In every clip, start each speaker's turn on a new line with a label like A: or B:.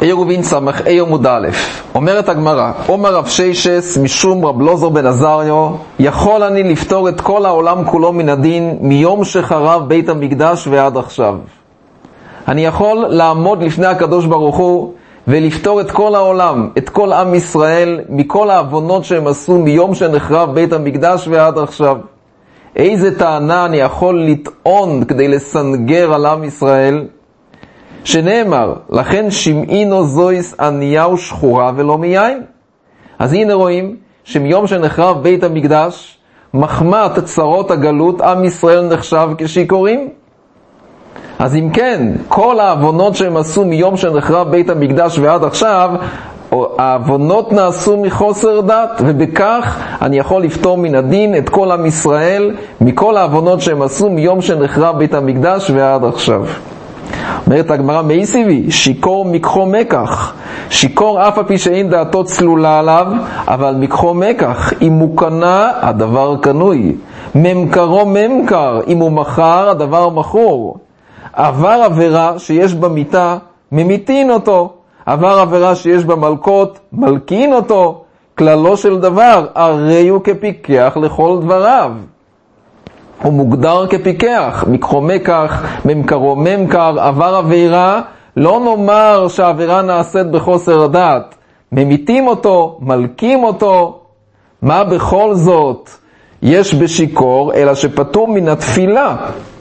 A: עירובין סמך עמוד א'. אומרת הגמרא, אומר רב ששס משום רב אלעזר בן עזריו, יכול אני לפתור את כל העולם כולו מן הדין מיום שחרב בית המקדש ועד עכשיו. אני יכול לעמוד לפני הקדוש ברוך הוא ולפתור את כל העולם, את כל עם ישראל, מכל העוונות שהם עשו מיום שנחרב בית המקדש ועד עכשיו. איזה טענה אני יכול לטעון כדי לסנגר על עם ישראל? שנאמר, לכן שמעינו זויס ענייה ושחורה ולא מיין. אז הנה רואים שמיום שנחרב בית המקדש, מחמת צרות הגלות, עם ישראל נחשב כשיכורים. אז אם כן, כל העוונות שהם עשו מיום שנחרב בית המקדש ועד עכשיו, העוונות נעשו מחוסר דת, ובכך אני יכול לפתור מן הדין את כל עם ישראל מכל העוונות שהם עשו מיום שנחרב בית המקדש ועד עכשיו. אומרת הגמרא, מייסיבי, שיקור מקחו מקח. שיקור אף על פי שאין דעתו צלולה עליו, אבל מקחו מקח. אם הוא קנה, הדבר קנוי. ממכרו ממכר. אם הוא מכר, הדבר מכור. עבר עבירה שיש במיטה, ממיתין אותו. עבר עבירה שיש במלכות, מלכין אותו. כללו של דבר, הרי הוא כפיקח לכל דבריו. הוא מוגדר כפיקח, מקחו מקח, ממכרו ממכר, עבר עבירה, לא נאמר שהעבירה נעשית בחוסר דעת. ממיתים אותו, מלכים אותו. מה בכל זאת יש בשיקור, אלא שפטור מן התפילה.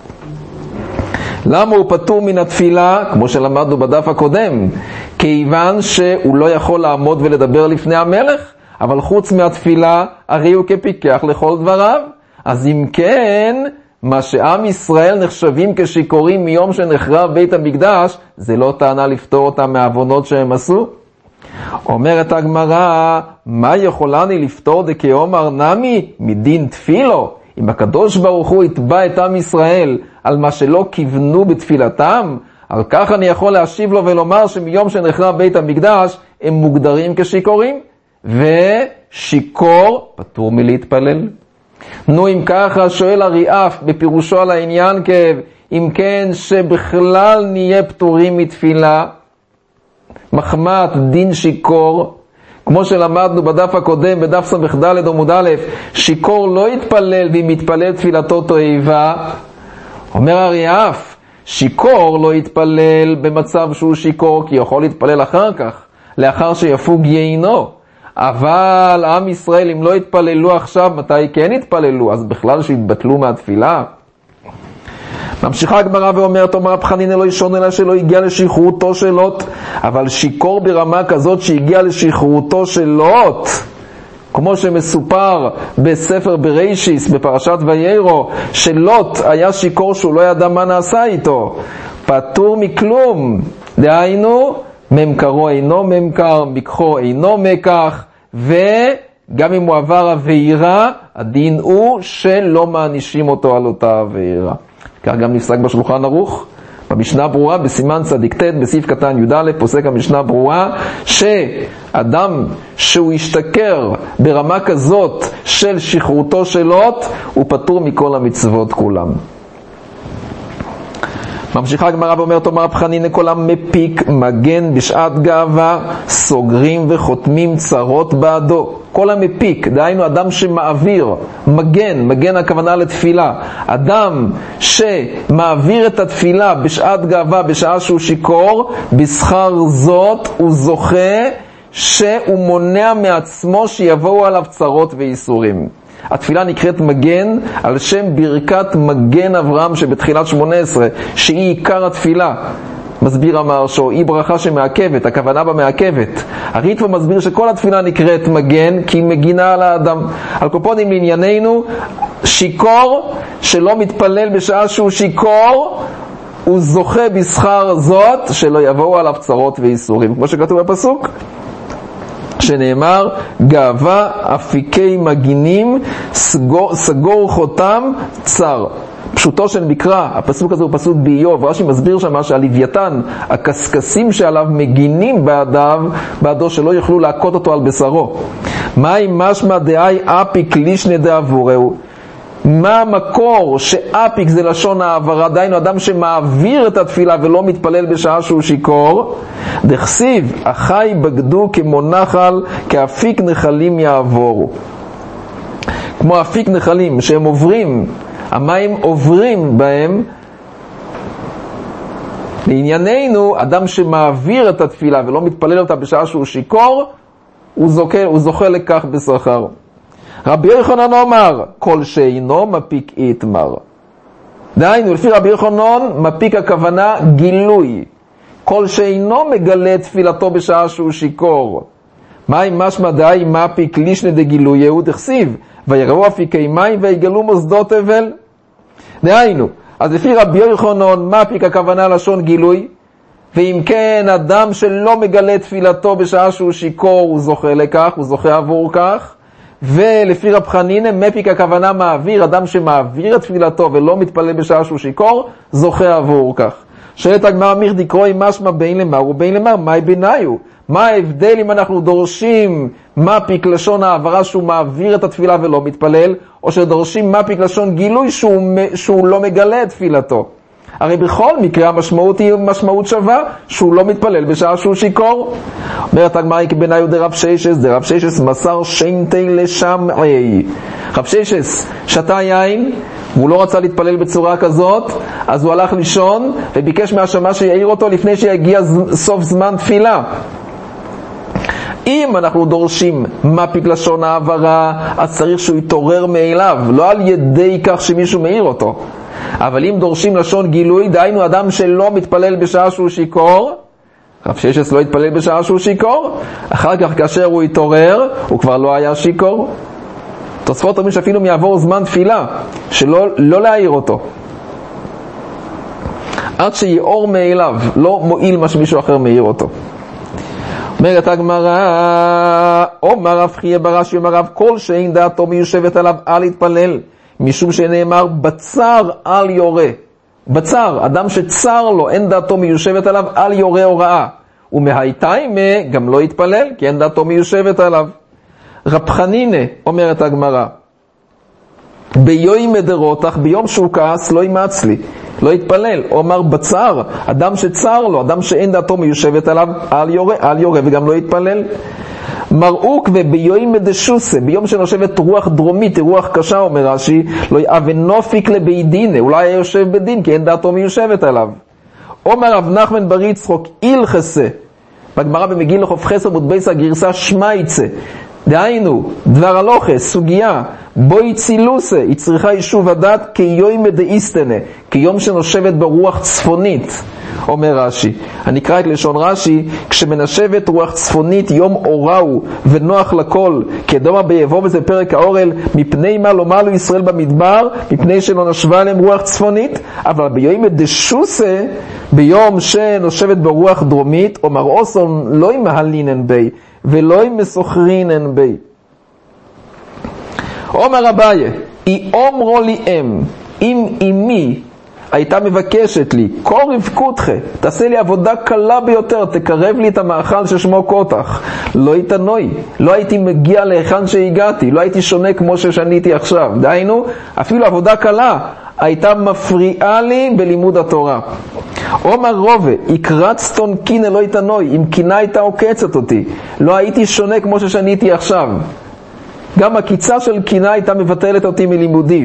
A: למה הוא פטור מן התפילה? כמו שלמדנו בדף הקודם, כיוון שהוא לא יכול לעמוד ולדבר לפני המלך, אבל חוץ מהתפילה, הרי הוא כפיקח לכל דבריו. אז אם כן, מה שעם ישראל נחשבים כשיקורים מיום שנחרב בית המקדש, זה לא טענה לפתור אותם מהעוונות שהם עשו. אומרת הגמרא, מה יכולני לפתור דכאומר נמי מדין תפילו? אם הקדוש ברוך הוא יתבע את עם ישראל על מה שלא כיוונו בתפילתם, על כך אני יכול להשיב לו ולומר שמיום שנחרב בית המקדש הם מוגדרים כשיקורים, ושיקור פטור מלהתפלל. נו, אם ככה, שואל הריאף בפירושו על העניין כאב, אם כן שבכלל נהיה פטורים מתפילה, מחמת דין שיקור, כמו שלמדנו בדף הקודם, בדף ס"ד עמוד א', שיקור לא יתפלל ואם יתפלל תפילתו תועבה. אומר הריאף, שיקור לא יתפלל במצב שהוא שיקור, כי יכול להתפלל אחר כך, לאחר שיפוג יינו. אבל עם ישראל, אם לא יתפללו עכשיו, מתי כן יתפללו? אז בכלל שיתבטלו מהתפילה. ממשיכה הגמרא ואומרת, אומר רב חנינא לא ישון אלא שלא הגיע לשחרורתו של לוט. אבל שיקור ברמה כזאת שהגיע לשחרורתו של לוט, כמו שמסופר בספר בראשיס, בפרשת ויירו, שלוט היה שיקור שהוא לא ידע מה נעשה איתו, פטור מכלום. דהיינו, ממכרו אינו ממכר, מקחו אינו מקח, וגם אם הוא עבר עבירה, הדין הוא שלא מענישים אותו על אותה עבירה. כך גם נפסק בשולחן ערוך, במשנה ברורה, בסימן צדיק ט' בסעיף קטן י"א, פוסק המשנה ברורה, שאדם שהוא ישתכר ברמה כזאת של שחרורתו של לוט, הוא פטור מכל המצוות כולם. ממשיכה הגמרא ואומרת, אומר רב חנינא כל המפיק מגן בשעת גאווה, סוגרים וחותמים צרות בעדו. כל המפיק, דהיינו אדם שמעביר, מגן הכוונה לתפילה. אדם שמעביר את התפילה בשעת גאווה, בשעה שהוא שיקור, בשכר זאת הוא זוכה שהוא מונע מעצמו שיבואו עליו צרות ואיסורים. התפילה נקראת מגן על שם ברכת מגן אברהם שבתחילת 18, שהיא עיקר התפילה. מסביר המהרש"א, היא ברכה שמעכבת, הכוונה במעכבת. הריטב"א מסביר שכל התפילה נקראת מגן כי היא מגינה על האדם. על קופונים לענייננו, שיקור שלא מתפלל בשעה שהוא שיקור, הוא זוכה בשכר זאת שלא יבואו עליו צרות ואיסורים. כמו שכתוב בפסוק, שנאמר, גאווה אפיקי מגינים, סגור חותם צר. פשוטו של מקרא, הפסוק הזה הוא פסוק באיוב, רש"י מסביר שם שהלוויתן, הקסקסים שעליו מגינים בעדו שלא יוכלו להכות אותו על בשרו. מה אם משמע דאי אפיק לישנה דעבורהו? מה המקור שאפיק זה לשון העברה, דיינו אדם שמעביר את התפילה ולא מתפלל בשעה שהוא שיקור, דכסיב, החי בגדו כמו נחל, כאפיק נחלים יעבורו. כמו אפיק נחלים שהם עוברים, המים עוברים בהם. לענייננו, אדם שמעביר את התפילה ולא מתפלל אותה בשעה שהוא שיקור, הוא זוכה לכך בשכר. רבי יוחנן אומר, כל שאינו מפיק איתמר. דהיינו, לפי רבי יוחנן, מפיק הכוונה גילוי. כל שאינו מגלה תפילתו בשעה שהוא שיקור. מים משמע די מפיק לישנה דגילוי יהוד הכסיב, ויראו אפיקי מים ויגלו מוסדות אבל. דהיינו, אז לפי רבי יוחנן, מפיק הכוונה לשון גילוי, ואם כן, אדם שלא מגלה תפילתו בשעה שהוא שיקור, הוא זוכה לכך, הוא זוכה עבור כך. ולפי רב חנינא, מפיק הכוונה מעביר, אדם שמעביר את תפילתו ולא מתפלל בשעה שהוא שיקור, זוכה עבור כך. שואלת הגמרא מיכדי קרוי משמע בין למר ובין למר, מהי ביניו? מה ההבדל אם אנחנו דורשים מפיק לשון העברה שהוא מעביר את התפילה ולא מתפלל, או שדורשים מפיק לשון גילוי שהוא לא מגלה את תפילתו? הרי בכל מקרה המשמעות היא משמעות שווה, שהוא לא מתפלל בשעה שהוא שיקור. אומרת הגמרא כבניו דרב ששס, דרב ששס מסר שיינתי לשמעי. רב ששס שתה יין, והוא לא רצה להתפלל בצורה כזאת, אז הוא הלך לישון וביקש מהשמש שיעיר אותו לפני שיגיע סוף זמן תפילה. אם אנחנו דורשים מפיק לשון העברה, אז צריך שהוא יתעורר מאליו, לא על ידי כך שמישהו מעיר אותו. אבל אם דורשים לשון גילוי, דהיינו אדם שלא מתפלל בשעה שהוא שיקור, רב ששס לא התפלל בשעה שהוא שיקור, אחר כך כאשר הוא יתעורר, הוא כבר לא היה שיקור. תוספות אומרים שאפילו יעבור זמן תפילה, שלא להעיר אותו. עד שיעור מאליו, לא מועיל מה שמישהו אחר מעיר אותו. אומרת הגמרא, אומר רב חייא ברש"י אומר רב, כל שאין דעתו מיושבת עליו אל יתפלל, משום שנאמר בצר אל יורה. בצר, אדם שצר לו, אין דעתו מיושבת עליו, אל יורה הוראה. ומהייתיימה גם לא יתפלל, כי אין דעתו מיושבת עליו. רב חנינא, אומרת הגמרא, ביום דרותח, ביום שהוא כעס, לא ימצ לי, לא יתפלל. אומר בצר, אדם שצר לו, אדם שאין דעתו מיושבת עליו, אל יורה וגם לא יתפלל. מראוק וביום דשוסה, ביום שנושבת רוח דרומית, רוח קשה, אומר רש"י, לא יאבנופיק לבית-דין, אולי היה יושב בדין, כי אין דעתו מיושבת עליו. אומר רב נחמן בר יצחוק, אילחסה, בגמרא במגילה חוף חסר עמוד בייס הגרסה שמייצה, דהיינו, דבר הלוכה, סוגיה, בוי צילוסה, היא צריכה יישוב הדת כיום דאיסטנה, כיום שנושבת ברוח צפונית. אומר רש"י, אני אקרא את לשון רש"י, כשמנשבת רוח צפונית יום אוראו ונוח לכל, כדומה ביבוא וזה פרק האורל, מפני מה לומר לו ישראל במדבר, מפני שלא נשבה להם רוח צפונית, אבל ביום דשוסה, ביום שנושבת ברוח דרומית, אומר אוסון לא ימהלינן בי, ולא ימסוכרינן בי. אומר אביי, אי אומרו לי אם אמי הייתה מבקשת לי, כל רבקותך, תעשה לי עבודה קלה ביותר, תקרב לי את המאכל ששמו קוטח, לא יתנוי, לא הייתי מגיע להיכן שהגעתי, לא הייתי שונה כמו ששניתי עכשיו. דהיינו, אפילו עבודה קלה הייתה מפריעה לי בלימוד התורה. אומר רובה, יקרצתון קינה לא יתנוי, אם קינה הייתה עוקצת אותי, לא הייתי שונה כמו ששניתי עכשיו. גם הקיצה של קינה הייתה מבטלת אותי מלימודי.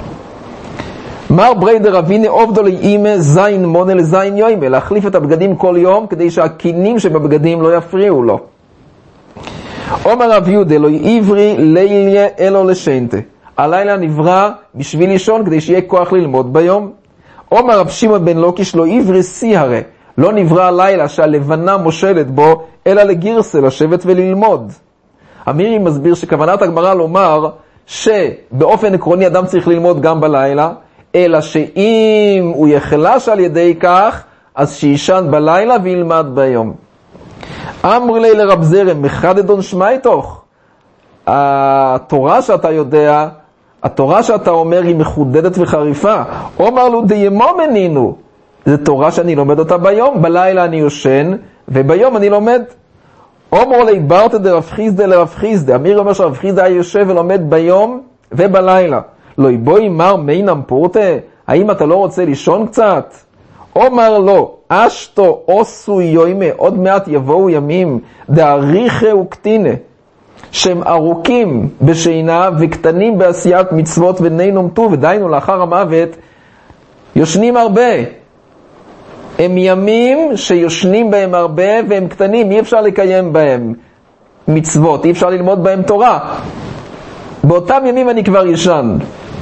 A: מר בריידר אביני עובדו לאימא זין מונה לזין יוימה, להחליף את הבגדים כל יום כדי שהקינים שבבגדים לא יפריעו לו. אומר רב יהודה, לא עברי ליליה אלו לשנתה, הלילה נברא בשביל לישון כדי שיהיה כוח ללמוד ביום. אומר רב שמעון בן לוקיש, לא עברי סיהרה, לא נברא הלילה שהלבנה מושלת בו, אלא לגירסה לשבת וללמוד. אמירי מסביר שכוונת הגמרא לומר שבאופן עקרוני אדם צריך ללמוד גם בלילה, אלא שאם הוא יחלש על ידי כך, אז שישן בלילה וילמד ביום. אמר לי לרב זרם, מחדדון שמי תוך. התורה שאתה יודע, התורה שאתה אומר היא מחודדת וחריפה. אומר לו דיימו מנינו, זו תורה שאני לומד אותה ביום, בלילה אני יושן, וביום אני לומד. אומר לי ברתא דרב חיסדא לרב חיסדא, אמיר אומר שרב חיסדא היה יושב ולומד ביום ובלילה. לא יבואי מר מינם פורטה, האם אתה לא רוצה לישון קצת? אומר לו, אשתו עושו יוימה, עוד מעט יבואו ימים, דאריכה וקטינה, שהם ארוכים בשינה וקטנים בעשיית מצוות ונינום טוב, ודיינו לאחר המוות, יושנים הרבה. הם ימים שיושנים בהם הרבה והם קטנים, אי אפשר לקיים בהם מצוות, אי אפשר ללמוד בהם תורה. באותם ימים אני כבר ישן.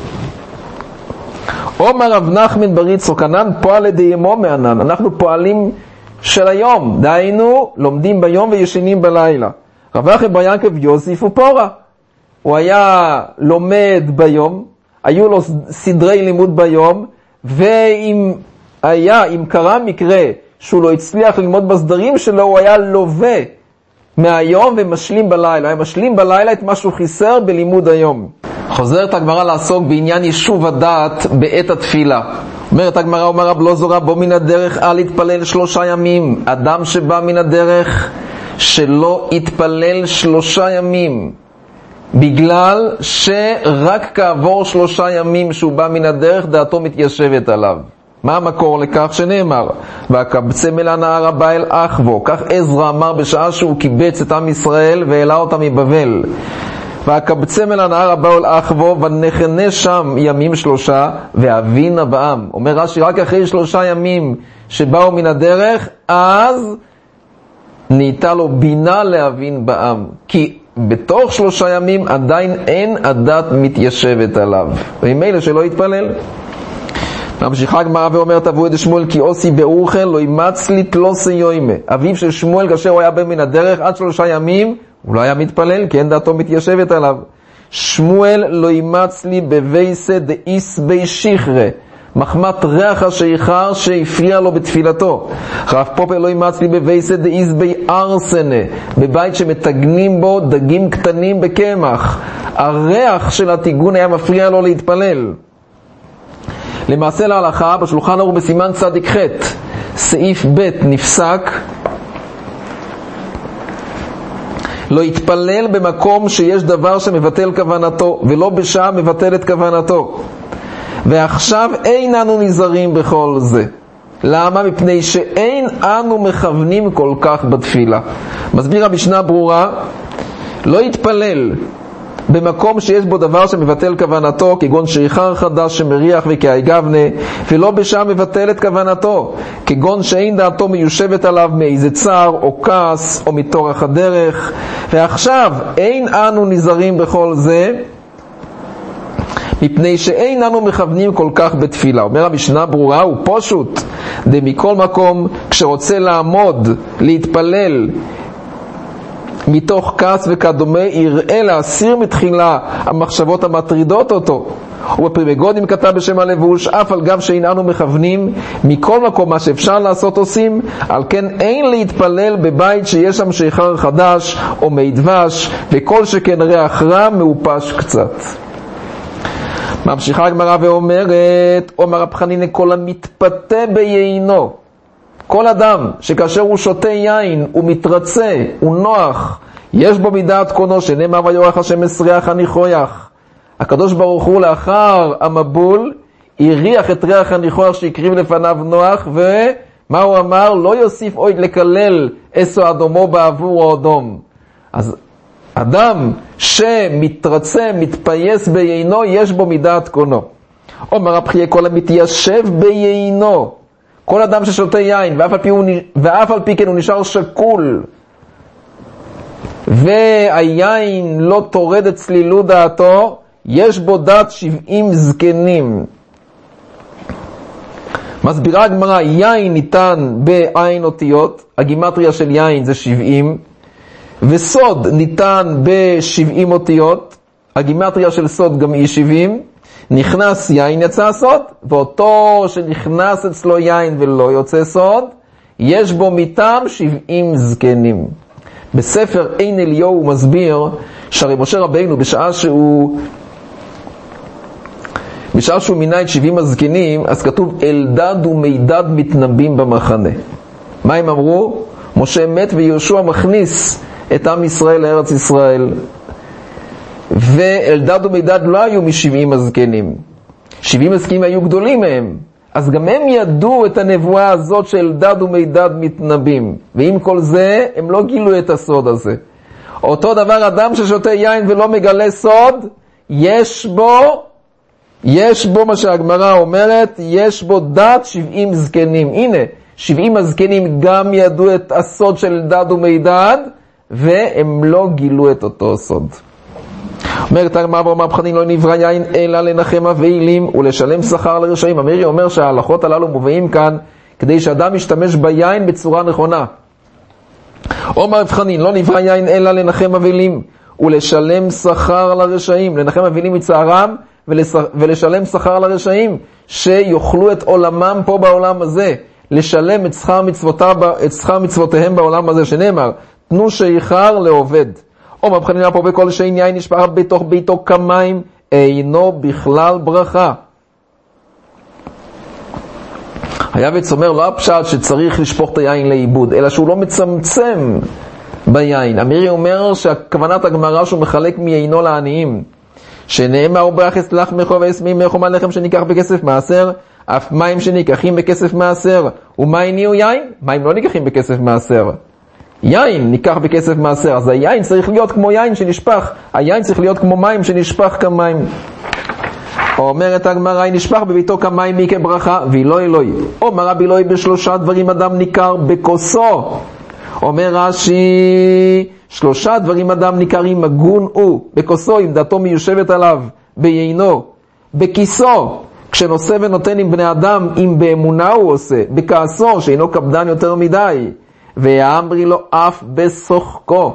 A: אומר רב נחמן בר יצחק, ענן פועל דיימו מענן, אנחנו פועלים של היום, דהיינו לומדים ביום וישנים בלילה. רב אחי בר ינקב יוסיף ופורה, הוא היה לומד ביום, היו לו סדרי לימוד ביום, ואם קרה מקרה שהוא לא הצליח ללמוד בסדרים שלו, הוא היה לווה מהיום ומשלים בלילה, היה משלים בלילה את מה שהוא חיסר בלימוד היום. חוזרת הגמרא לעסוק בעניין יישוב הדעת בעת התפילה. אומרת הגמרא, אומר רב לוזור, בוא מן הדרך אל יתפלל 3 ימים. אדם שבא מן הדרך שלא יתפלל 3 ימים, בגלל שרק כעבור 3 ימים שהוא בא מן הדרך דעתו מתיישבת עליו. מה המקור לכך? שנאמר, והקבצם אל הנהר הבא אל אחבו. כך עזרא אמר בשעה שהוא קיבץ את עם ישראל והעלה אותם מבבל. והקבצם אל הנהר הבא אל אחבו, ונחנה שם ימים 3 והבינה בעם. אומר רש"י, רק אחרי 3 ימים שבאו מן הדרך, אז נהייתה לו בינה להבין בעם. כי בתוך 3 ימים עדיין אין הדת מתיישבת עליו. וממילא שלא יתפלל. ממשיכה הגמרא ואומרת, תבוא את שמואל כי עושי באוכל לא ימצ לי תלוסי יוימה. אביו של שמואל כאשר הוא היה בא מן הדרך עד 3 ימים, הוא לא היה מתפלל כי אין דעתו מתיישבת עליו. שמואל לא ימצ לי בבייסה דאיס בי שחרה, מחמת ריח השיכר שהפריע לו בתפילתו. רב פופר לא ימצ לי בבייסה דאיס בי ארסנה, בבית שמתגנים בו דגים קטנים בקמח. הריח של התיגון היה מפריע לו להתפלל. למעשה להלכה, בשולחן ערוך בסימן צדיק ח' סעיף ב' נפסק, לא יתפלל במקום שיש דבר שמבטל כוונתו, ולא בשעה מבטל את כוונתו. ועכשיו אין אנו נזהרים בכל זה. למה? מפני שאין אנו מכוונים כל כך בתפילה. מסביר המשנה ברורה, לא יתפלל במקום שיש בו דבר שמבטל כוונתו, כגון שיכר חדש שמריח וכאי גבנה, ולא בשעה מבטל את כוונתו, כגון שאין דעתו מיושבת עליו מאיזה צער או כעס או מתורך הדרך. ועכשיו אין אנו נזהרים בכל זה, מפני שאין אנו מכוונים כל כך בתפילה. אומר המשנה ברורה, הוא פשוט מכל מקום כשרוצה לעמוד להתפלל מתוך כעס וכדומה, יראה להסיר מתחילה המחשבות המטרידות אותו. ובפרימגודים כתב בשם הלבוש, אף על גב שאיננו מכוונים, מכל מקום מה שאפשר לעשות עושים, על כן אין להתפלל בבית שיש שם שיכר חדש או מי דבש, וכל שכן ריח רע מאופש קצת. ממשיכה הגמרא ואומרת, אומר רב חנינא, כל המתפתה ביינו, כל אדם שכאשר הוא שותה יין, הוא מתרצה, הוא נוח, יש בו מידת קונו, שנאמר ויורך השם מסריח הניחויח. הקדוש ברוך הוא לאחר המבול, הריח את ריח הניחויח שהקריב לפניו נוח, ומה הוא אמר? לא יוסיף עוד לקלל אסו אדומו בעבור האדום. אז אדם שמתרצה, מתפייס ביינו, יש בו מידת קונו. אומר רב חייא, כל המתיישב ביינו, כל אדם ששותה יין, ואף על פי כן הוא נשאר שקול, והיין לא תורד את צלילות דעתו, יש בו דת 70 זקנים. מסבירה הגמרא, יין ניתן בעין אותיות, הגימטריה של יין זה 70, וסוד ניתן ב-70 אותיות, הגימטריה של סוד גם היא 70, נכנס יין יצא סוד, ואותו שנכנס אצלו יין ולא יוצא סוד, יש בו מטעם 70 זקנים. בספר אין אליהו הוא מסביר שהרי משה רבינו בשעה שהוא מינה את 70 הזקנים, אז כתוב אלדד ומידד מתנבאים במחנה. מה הם אמרו? משה מת ויהושע מכניס את עם ישראל לארץ ישראל. ואלדד ומידד לא היו מ70 הזקנים. 70 הזקנים היו גדולים מהם. אז גם הם ידעו את הנבואה הזאת שאלדד ומידד מתנבאים. ועם כל זה, הם לא גילו את הסוד הזה. אותו דבר, אדם ששותה יין ולא מגלה סוד, יש בו מה שהגמרא אומרת, יש בו דת 70 זקנים. הנה, 70 הזקנים גם ידעו את הסוד של אלדד ומידד, והם לא גילו את אותו סוד. אומרת הגמרא ברב חנין, לא נברא יין אלא לנחם אבלים ולשלם שכר לרשעים. המירי אומר שההלכות הללו מובאים כאן כדי שאדם ישתמש ביין בצורה נכונה. אומר רב חנין, לא נברא יין אלא לנחם אבלים ולשלם שכר לרשעים. לנחם אבלים מצערם ולשלם שכר לרשעים שיוכלו את עולמם פה בעולם הזה, לשלם את שכר מצוותיהם בעולם הזה, שנאמר תנו שיכר לעובד. אומר רב חנינא פה, בכל שאין יין נשפך בתוך ביתו כמים אינו בכלל ברכה. היעב"ץ אומר לא הפשט שצריך לשפוך את היין לאיבוד, אלא שהוא לא מצמצם ביין. המירי אומר שהכוונת הגמרא שהוא מחלק מיינו לעניים, שנאמר ברכס לחמך ואסמימך ומה לחם שניקח בכסף מעשר, אף מים שניקחים בכסף מעשר. ומה נהיו יין? מים לא ניקחים בכסף מעשר, יין ניקח בכסף מעשר. אז היין צריך להיות כמו יין שנשפך, היין צריך להיות כמו מים שנשפך כמים. אומרת הגמרא, נשפך בביתו כמים מי כברכה ואילו אלוהי. אומר רבי אלוהי, בשלושה דברים אדם ניכר בכוסו. אומר רש"י, 3 דברים אדם ניכרים, הגון הוא בכוסו, אם דעתו מיושבת עליו, ביינו, בכיסו, כשנושא ונותן עם בני אדם, אם באמונה הוא עושה, בכעסו, שאינו קפדן יותר מדי, ואמרי לו אף בשוחקו.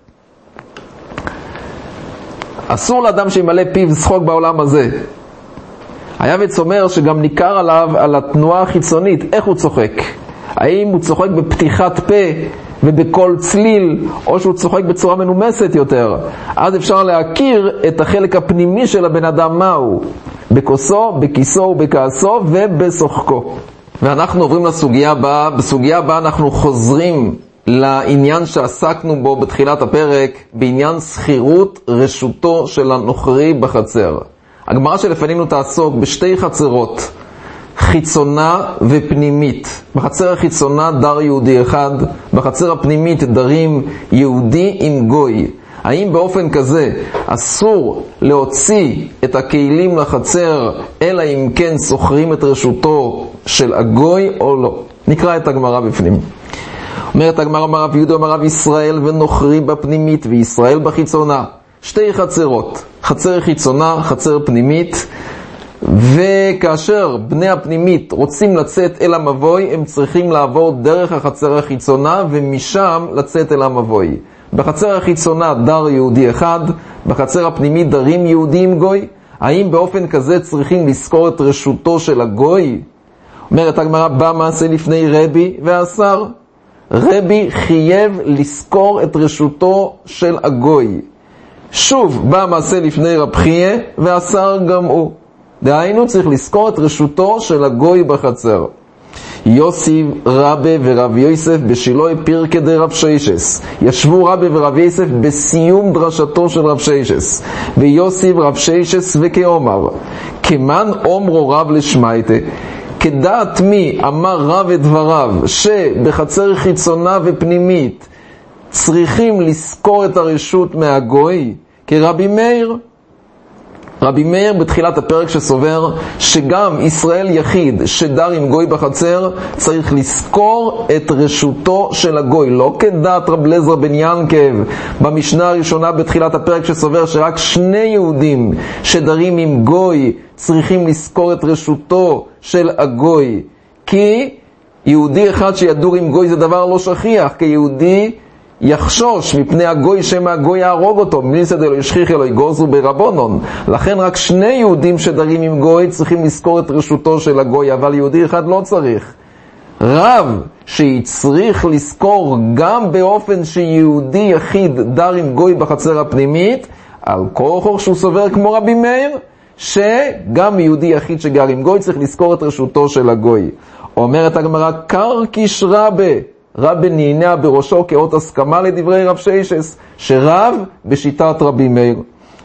A: אסור לאדם שימלא פיו שחוק בעולם הזה. היעב"ץ אומר שגם ניכר עליו על התנועה החיצונית, איך הוא צוחק. האם הוא צוחק בפתיחת פה ובכל צליל, או שהוא צוחק בצורה מנומסת יותר. אז אפשר להכיר את החלק הפנימי של הבן אדם מהו, בכוסו, בכיסו ובכעסו ובשוחקו. ואנחנו עוברים לסוגיה הבאה. בסוגיה הבאה אנחנו חוזרים לעניין שעסקנו בו בתחילת הפרק, בעניין שכירות רשותו של הנוכרי בחצר. הגמרא שלפנינו תעסוק בשתי חצרות, חיצונה ופנימית. בחצר החיצונה דר יהודי אחד, בחצר הפנימית דרים יהודי עם גוי. האם באופן כזה אסור להוציא את הכלים לחצר, אלא אם כן שוכרים את רשותו של הגוי או לא? נקרא את הגמרא בפנים. אומרת הגמרא, אמר רב יהודה, אמר רב ישראל, ונוכרי בפנימית וישראל בחיצונה. 2 חצרות, חצר חיצונה, חצר פנימית. וכאשר בני הפנימית רוצים לצאת אל המבוי, הם צריכים לעבור דרך החצר החיצונה ומשם לצאת אל המבוי. בחצר החיצונה דר יהודי אחד, בחצר הפנימית דרים יהודים גוי. האם באופן כזה צריכים לזכור את רשותו של הגוי? אומרת הגמרא, בא מעשה לפני רבי ואסר. רבי חייב לזכור את רשותו של הגוי. שוב בא מעשה לפני רב חייא ואסר גם הוא. דהיינו צריך לזכור את רשותו של הגוי בחצר. יוסי רבי ורב יוסף בשילוי פירקי דרב שיישס. ישבו רבי ורב יוסף בסיום דרשתו של רב שיישס. ויוסי רב שיישס וכאומר, כמן אומרו רב לשמייטה, כדעת מי אמר רב את דבריו, שבחצר חיצונה ופנימית צריכים לזכור את הרשות מהגוי, כרבי מאיר. רבי מאיר בתחילת הפרק שסובר שגם ישראל יחיד שדר עם גוי בחצר צריך לזכור את רשותו של הגוי, לא כדעת רב אליעזר בן ינקב במשנה הראשונה בתחילת הפרק שסובר שרק 2 יהודים שדרים עם גוי צריכים לזכור את רשותו של הגוי, כי יהודי אחד שידור עם גוי זה דבר לא שכיח, כי יהודי יחשוש מפני הגוי שמא הגוי יהרוג אותו, מליסד אלו ישכיח אלו יגוזו ברבונון. לכן רק 2 יהודים שדרים עם גוי צריכים לזכור את רשותו של הגוי, אבל יהודי אחד לא צריך. רב שיצריך לזכור גם באופן שיהודי יחיד דר עם גוי בחצר הפנימית, על כוחו שהוא סובר כמו רבי מאיר, שגם יהודי יחיד שגר עם גוי צריך לזכור את רשותו של הגוי. אומרת הגמרא, קרקיש רבי, רבי נענע בראשו כאות הסכמה לדברי רב שיישס, שרב בשיטת רבי מאיר.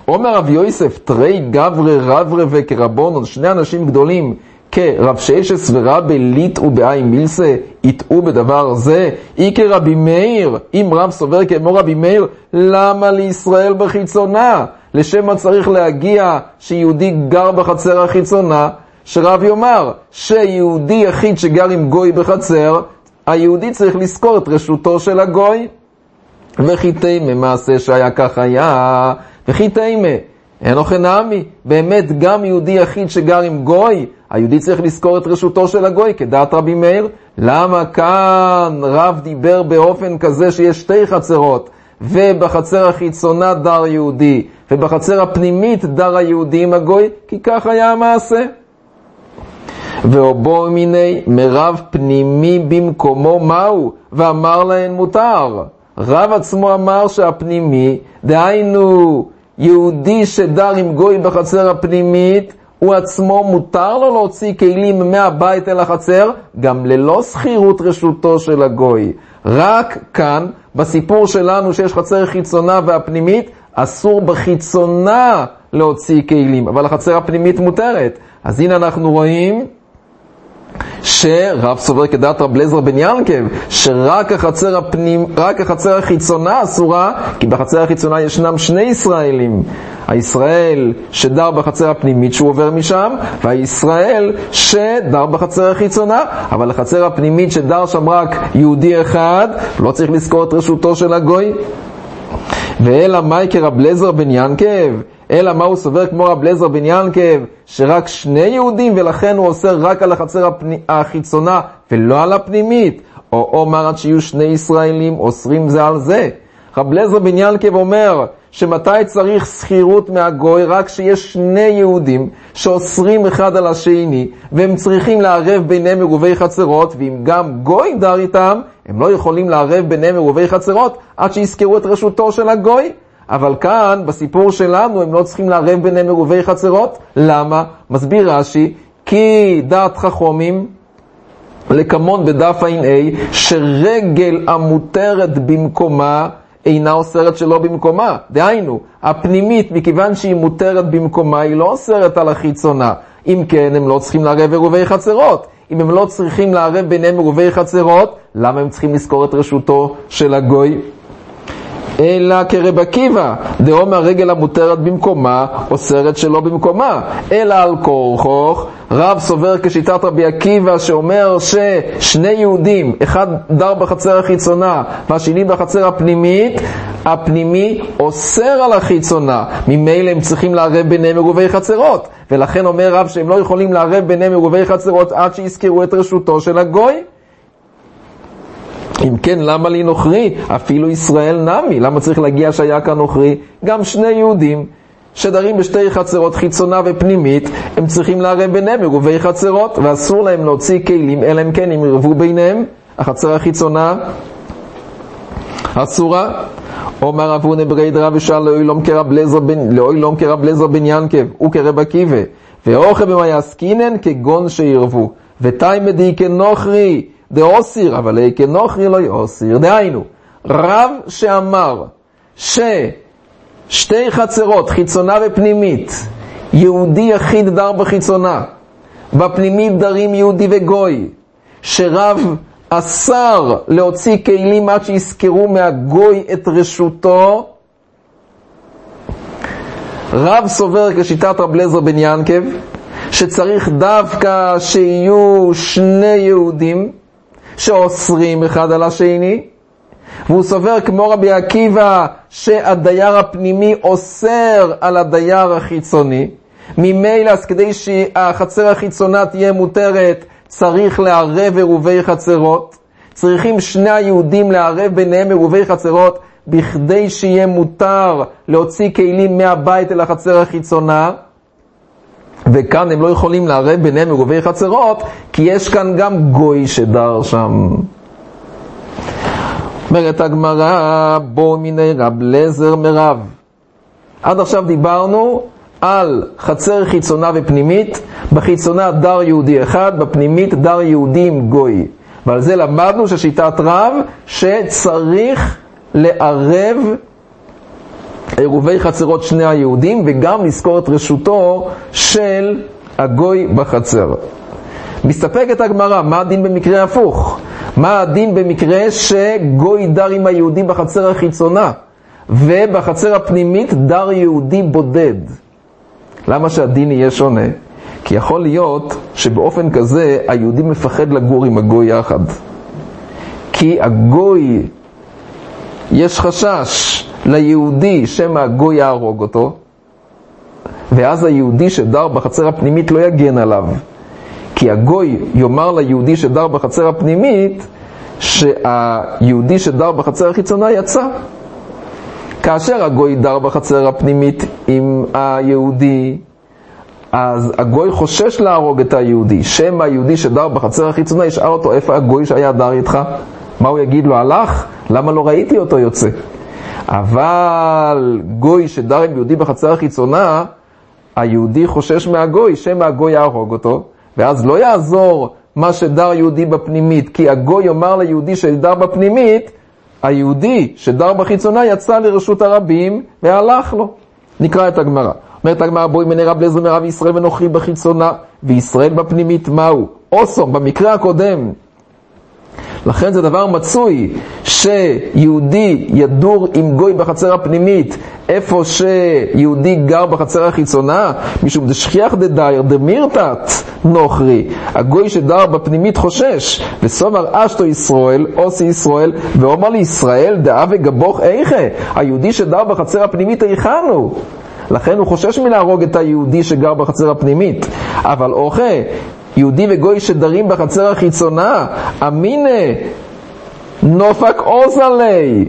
A: אומר רב יוסף, תרי גברי רברי וכרבונון, שני אנשים גדולים, כרב ששס ורבי ליטאו באי מילסה, יטעו בדבר זה, אי כרבי מאיר, אם רב סובר כמו רבי מאיר, למה לישראל בחיצונה? לשם מה צריך להגיע שיהודי גר בחצר החיצונה? שרב יאמר, שיהודי יחיד שגר עם גוי בחצר, היהודי צריך לזכור את רשותו של הגוי. וכי תימה, מעשה שהיה כך היה, וכי תימה, אין אוכל נעמי, באמת גם יהודי יחיד שגר עם גוי, היהודי צריך לזכור את רשותו של הגוי, כדעת רבי מאיר. למה כאן רב דיבר באופן כזה שיש שתי חצרות, ובחצר החיצונה דר יהודי, ובחצר הפנימית דר היהודי עם הגוי? כי כך היה המעשה. ואובו מיני מרב פנימי במקומו מהו, ואמר להן מותר. רב עצמו אמר שהפנימי, דהיינו יהודי שדר עם גוי בחצר הפנימית, הוא עצמו מותר לו להוציא כלים מהבית אל החצר, גם ללא סחירות רשותו של הגוי. רק כאן, בסיפור שלנו שיש חצר חיצונה והפנימית, אסור בחיצונה להוציא כלים, אבל החצר הפנימית מותרת. אז הנה אנחנו רואים שרב סובר כדעת רב אליעזר בן ינקב, שרק החצר החיצונה אסורה, כי בחצר החיצונה ישנם שני ישראלים. הישראל שדר בחצר הפנימית שהוא עובר משם, והישראל שדר בחצר החיצונה. אבל החצר הפנימית שדר שם רק יהודי אחד, לא צריך לזכור את רשותו של הגוי. ואלא מאי כרב אליעזר בן ינקב, אלא מה הוא סובר כמו רב אליעזר בן ינקב, שרק שני יהודים ולכן הוא אוסר רק על החצר החיצונה ולא על הפנימית, או אומר עד שיהיו שני ישראלים אוסרים זה על זה. רב אליעזר בן ינקב אומר שמתי צריך סחירות מהגוי? רק שיש שני יהודים שאוסרים אחד על השני, והם צריכים לערב ביניהם עירובי חצרות, ואם גם גוי דר איתם, הם לא יכולים לערב ביניהם עירובי חצרות עד שיזכרו את רשותו של הגוי. אבל כאן, בסיפור שלנו, הם לא צריכים לערב ביניהם עירובי חצרות. למה? מסביר רש"י, כי דעת חכמים, לקמון בדף ע"א, שרגל המותרת במקומה, אינה אוסרת שלא במקומה. דהיינו, הפנימית, מכיוון שהיא מותרת במקומה, היא לא אוסרת על החיצונה. אם כן, הם לא צריכים לערב עירובי חצרות. אם הם לא צריכים לערב ביניהם עירובי חצרות, למה הם צריכים לזכור את רשותו של הגוי? אלא כרב עקיבא, דאמר הרגל המותרת במקומה, אוסרת שלא במקומה. אלא על כורחוך, רב סובר כשיטת רבי עקיבא, שאומר ששני יהודים, אחד דר בחצר החיצונה והשני בחצר הפנימית, הפנימי אוסר על החיצונה, ממילא הם צריכים לערב ביניהם עירובי חצרות, ולכן אומר רב שהם לא יכולים לערב ביניהם עירובי חצרות עד שיזכרו את רשותו של הגוי. אם כן, למה לי נוכרי? אפילו ישראל נמי. למה צריך להגיע שהיה כאן נוכרי? גם שני יהודים שדרים בשתי חצרות, חיצונה ופנימית, הם צריכים לערב ביניהם עירובי חצרות, ואסור להם להוציא כלים, אלא אם כן הם ירבו ביניהם. החצר החיצונה אסורה. אומר רב הונא בריידרא ושאל לאוילום כרב אליעזר בן ינקב וכרב עקיבא, ואוכל במה יעסקינן כגון שירבו, ותימא דאיכא נוכרי דאוסיר, אבל איכא נוכרי לא יאוסיר. דהיינו, רב שאמר ששתי חצרות, חיצונה ופנימית, יהודי יחיד דר בחיצונה, בפנימית דרים יהודי וגוי, שרב אסר להוציא כלים עד שיזכרו מהגוי את רשותו, רב סובר כשיטת רב אליעזר בן ינקב, שצריך דווקא שיהיו שני יהודים שאוסרים אחד על השני, והוא סובר כמו רבי עקיבא שהדייר הפנימי אוסר על הדייר החיצוני. ממילא, אז כדי שהחצר החיצונה תהיה מותרת, צריך לערב עירובי חצרות. צריכים שני היהודים לערב ביניהם עירובי חצרות, בכדי שיהיה מותר להוציא כלים מהבית אל החצר החיצונה. וכאן הם לא יכולים לערב ביניהם עירובי חצרות, כי יש כאן גם גוי שדר שם. אומרת הגמרא, בוא מיני רב אליעזר מרב. עד עכשיו דיברנו על חצר חיצונה ופנימית. בחיצונה דר יהודי אחד, בפנימית דר יהודי עם גוי. ועל זה למדנו ששיטת רב שצריך לערב עירובי חצרות שני היהודים, וגם לזכור את רשותו של הגוי בחצר. מסתפקת הגמרא, מה הדין במקרה הפוך? מה הדין במקרה שגוי דר עם היהודי בחצר החיצונה, ובחצר הפנימית דר יהודי בודד? למה שהדין יהיה שונה? כי יכול להיות שבאופן כזה היהודי מפחד לגור עם הגוי יחד. כי הגוי, יש חשש ליהודי שמא הגוי יהרוג אותו, ואז היהודי שדר בחצר הפנימית לא יגן עליו. כי הגוי יאמר ליהודי שדר בחצר הפנימית שהיהודי שדר בחצר החיצונה יצא. כאשר הגוי דר בחצר הפנימית עם היהודי, אז הגוי חושש להרוג את היהודי. שמא היהודי שדר בחצר החיצונה ישאל אותו, איפה הגוי שהיה דר איתך? מה הוא יגיד לו? הלך? למה לא ראיתי אותו יוצא? אבל גוי שדר עם יהודי בחצר החיצונה, היהודי חושש מהגוי, שמא הגוי יהרוג אותו, ואז לא יעזור מה שדר יהודי בפנימית, כי הגוי יאמר ליהודי שדר בפנימית, היהודי שדר בחיצונה יצא לרשות הרבים והלך לו. נקרא את הגמרא. אומרת הגמרא, בואי מני רב אליעזר מרב ישראל ונוכרי בחיצונה, וישראל בפנימית מהו? אוסום, במקרה הקודם. לכן זה דבר מצוי שיהודי ידור עם גוי בחצר הפנימית איפה שיהודי גר בחצר החיצונה, משום דשכיח דדייר דמירתת נוכרי, הגוי שדר בפנימית חושש, וסומר אשתו ישראל, עושי ישראל, ואומר לישראל דאה וגבוך איכה, היהודי שדר בחצר הפנימית איכנו. לכן הוא חושש מלהרוג את היהודי שגר בחצר הפנימית. אבל אוכה, יהודי וגוי שדרים בחצר החיצונה, אמינה, נופק עוז עלי.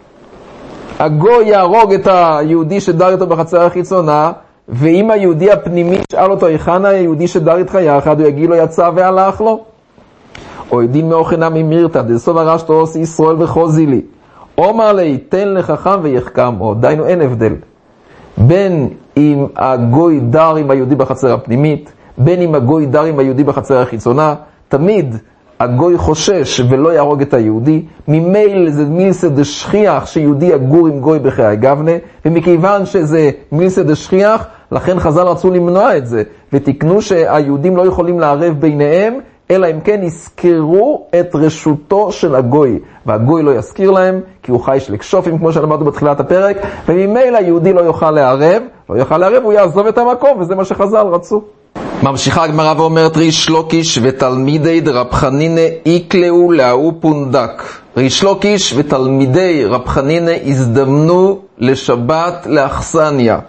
A: הגוי יהרוג את היהודי שדר איתו בחצר החיצונה, ואם היהודי הפנימי שאל אותו, היכנה היהודי שדר איתך יחד, הוא יגיד לו יצא והלך לו. או דין מאוכנה ממירתא, דסוב הרשתו עושי ישראל וחוזי לי. אומר לי, תן לחכם ויחכם עוד. דיינו, אין הבדל. בין אם הגוי דר עם היהודי בחצר הפנימית, בין אם הגוי דר עם היהודי בחצר החיצונה, תמיד הגוי חושש ולא יהרוג את היהודי, ממילא זה מילסא דשכיח שיהודי יגור עם גוי בחיי גבנה, ומכיוון שזה מילסא דשכיח, לכן חז"ל רצו למנוע את זה, ותקנו שהיהודים לא יכולים לערב ביניהם, אלא אם כן יזכרו את רשותו של הגוי, והגוי לא יזכיר להם, כי הוא חי שלקשופים, כמו שלמדנו בתחילת הפרק, וממילא היהודי לא יוכל לערב, הוא יעזוב את המקום, וזה מה שחז"ל רצו. ממשיכה הגמרא ואומרת, ריש לוקיש ותלמידי רב חנינא יקלעו להוא פונדק. ריש לוקיש ותלמידי רב חנינא הזדמנו לשבת לאכסניה,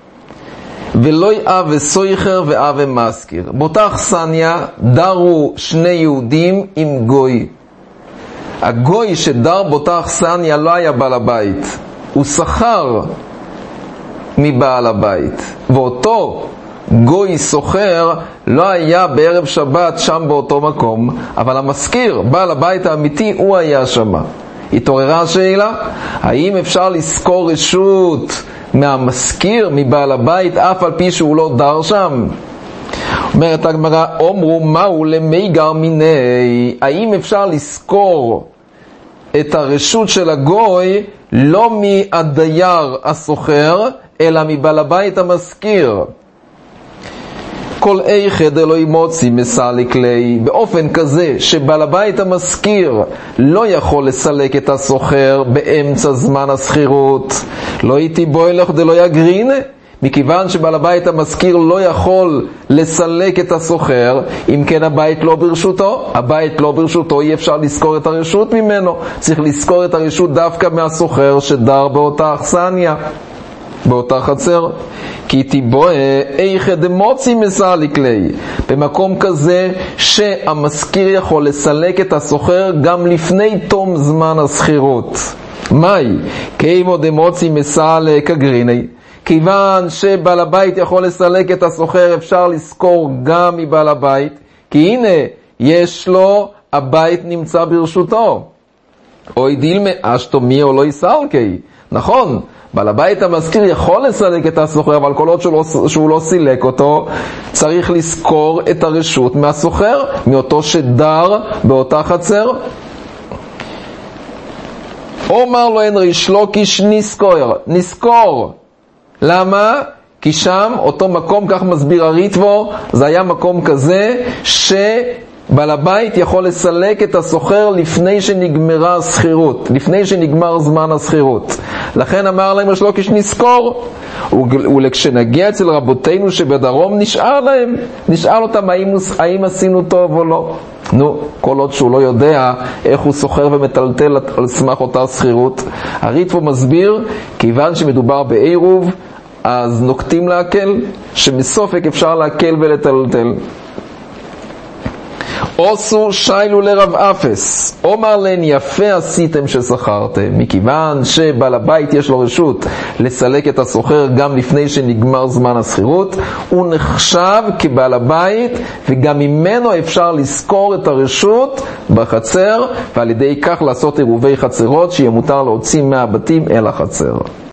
A: ולא יאווה סויחר ואווה מזכיר. באותה אכסניה דרו שני יהודים עם גוי. הגוי שדר באותה אכסניה לא היה בעל הבית, הוא שכר מבעל הבית, ואותו גוי סוחר לא היה בערב שבת שם באותו מקום, אבל המזכיר, בעל הבית האמיתי, הוא היה שם. התעוררה השאלה, האם אפשר לזכור רשות מהמזכיר, מבעל הבית, אף על פי שהוא לא דר שם? אומרת הגמרא, אומרו מהו למיגר מיני, האם אפשר לזכור את הרשות של הגוי לא מהדייר הסוחר, אלא מבעל הבית המזכיר? כל איכד אלוהי מוציא מסליק לי, באופן כזה שבעל הבית המזכיר לא יכול לסלק את הסוחר באמצע זמן הסחירות. לא הייתי בו אלך דלא יגרין, מכיוון שבעל הבית המזכיר לא יכול לסלק את הסוחר, אם כן הבית לא ברשותו, אי אפשר לזכור את הרשות ממנו, צריך לזכור את הרשות דווקא מהסוחר שדר באותה אכסניה, באותה חצר. כי תיבואה איכא דמוציא מסליק לי, במקום כזה שהמזכיר יכול לסלק את הסוחר גם לפני תום זמן הסחירות. מאי? כמו דמוציא מסליק אגריני, כיוון שבעל הבית יכול לסלק את הסוחר, אפשר לזכור גם מבעל הבית, כי הנה יש לו, הבית נמצא ברשותו. אוי דילמה אשתו מי או לא יסלקי, נכון, בעל הבית המזכיר יכול לסלק את הסוחר, אבל כל עוד שהוא לא סילק אותו, צריך לזכור את הרשות מהסוחר, מאותו שדר באותה חצר. אומר לו אין ריש לוקיש נזכור. למה? כי שם, אותו מקום, כך מסביר הריטב"א, זה היה מקום כזה שבעל הבית יכול לסלק את הסוחר לפני שנגמרה הסחירות, לפני שנגמר זמן הסחירות. לכן אמר להם ריש לוקיש נזכור. וכשנגיע אצל רבותינו שבדרום נשאל אותם האם עשינו טוב או לא. כל עוד שהוא לא יודע איך הוא סוחר ומטלטל על סמך אותה סחירות. הריטב"א מסביר, כיוון שמדובר בעירוב, אז נוקטים להקל, שמסופק אפשר להקל ולטלטל. עשו שיילו לרב אפס, אומר להם יפה עשיתם ששכרתם, מכיוון שבעל הבית יש לו רשות לסלק את הסוחר גם לפני שנגמר זמן הסחירות, הוא נחשב כבעל הבית, וגם ממנו אפשר לזכור את הרשות בחצר, ועל ידי כך לעשות עירובי חצרות שיהיה מותר להוציא מהבתים אל החצר.